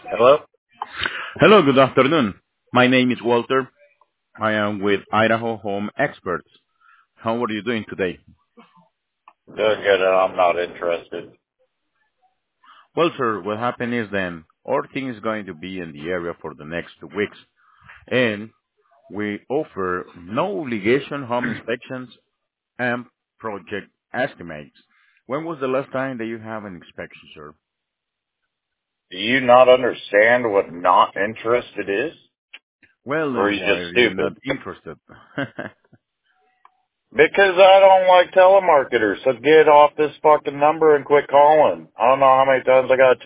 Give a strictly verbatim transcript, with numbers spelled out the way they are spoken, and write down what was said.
Hello? Hello, good afternoon. My name is Walter. I am with Idaho Home Experts. How are you doing today? Doing good, and I'm not interested. Well, sir, what happened is then our team is going to be in the area for the next two weeks, and we offer no obligation home inspections and project estimates. When was the last time that you have an inspection, sir? Do you not understand what not interested is? Well, Or are then you why just are you not stupid? interested? Because I don't like telemarketers, so get off this fucking number and quit calling. I don't know how many times I got